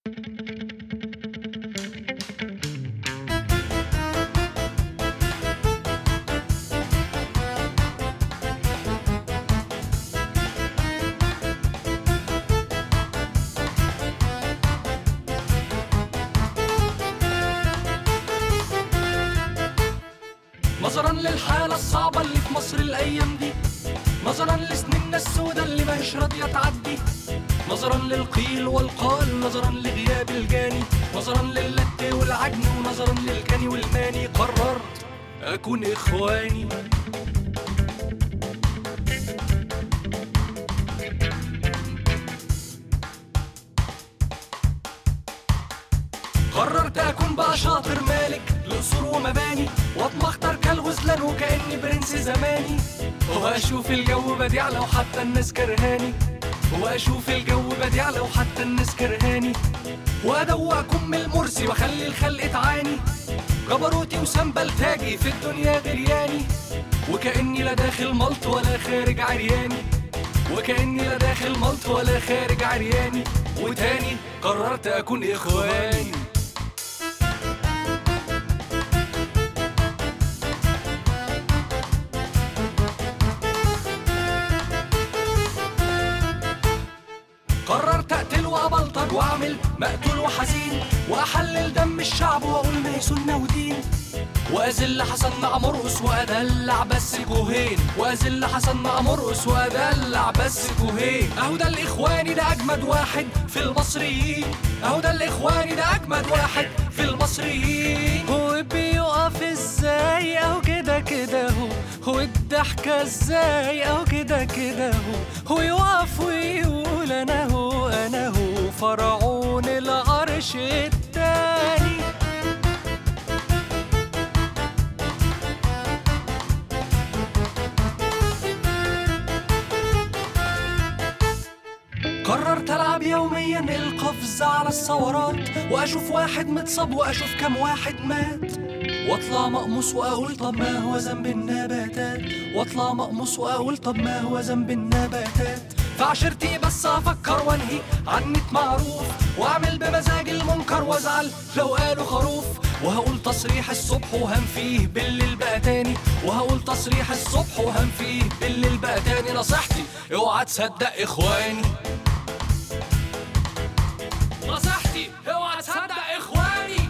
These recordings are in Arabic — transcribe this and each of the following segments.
نظرا للحالة الصعبة اللي في مصر الأيام دي، نظرا لسنيننا السودة اللي ماهيش راضية تعدي، نظرا للقيل والقال، نظرا لغياب الجاني، نظرا للت والعجن، ونظرا للكاني والماني، قررت أكون إخواني. قررت أكون بقى شاطر مالك لقصور ومباني، واطمح ترك الغزلان وكأني برنس زماني، وأشوف الجو بديع لو حتى الناس كرهاني، وأشوف الجو بديع لو حتى الناس كرهاني، وأدوق كم المرسي وأخلي الخلق تعاني، جبروتي وسنبل تاجي في الدنيا غرياني، وكأني لا داخل ملط ولا خارج عرياني، وكأني لا داخل ملط ولا خارج عرياني، وتاني قررت أكون إخواني. قررت اقتل وابلطج واعمل مقتول وحزين، واحلل دم الشعب واقول ما هي سنة ودين، واذل حسن مع مرقص وادلع بس كوهين، واذل حسن مع مرقص وادلع بس كوهين. اهو ده الاخواني، ده اجمد واحد في المصريين، اهو ده الاخواني، ده اجمد واحد في المصريين. هو بيقف ازاي اهو كده كده هو الضحكة ازاي اهو كده كده هو يقف ويقول انا هو فرعون العرش التاني. قررت ألعب يوميا القفز على الثورات، وأشوف واحد متصاب وأشوف كم واحد مات، واطلع مقموص وأقول طب ما هو ذنب النباتات، واطلع مقموص وأقول طب ما هو ذنب النباتات. فعشرتي بس أفكر وأنهي عنت معروف، وأعمل بمزاج المنكر وأزعل لو قالوا خروف، وهقول تصريح الصبح وهم فيه بالليل بقى تاني، وهقول تصريح الصبح وهم فيه بالليل بقى تاني. نصيحتي اوعى تصدق إخواني، نصيحتي اوعى تصدق إخواني.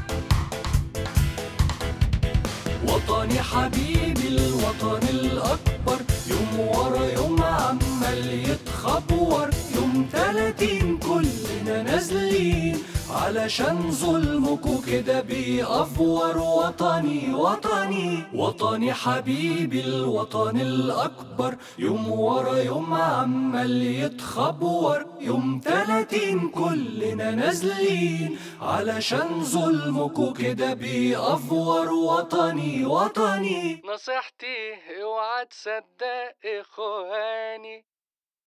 وطني حبيبي الوطن الأكبر، يوم ورا يوم عمال يتخبور، يوم 30 كلنا نازلين علشان ظلمكوا كده بيأفور. وطني وطني وطني حبيبي الوطن الأكبر، يوم ورا يوم عمال يتخبور، يوم 30 كلنا نازلين علشان ظلمكوا كده بيأفور. وطني وطني نصيحتي اوعى تصدق اخواني.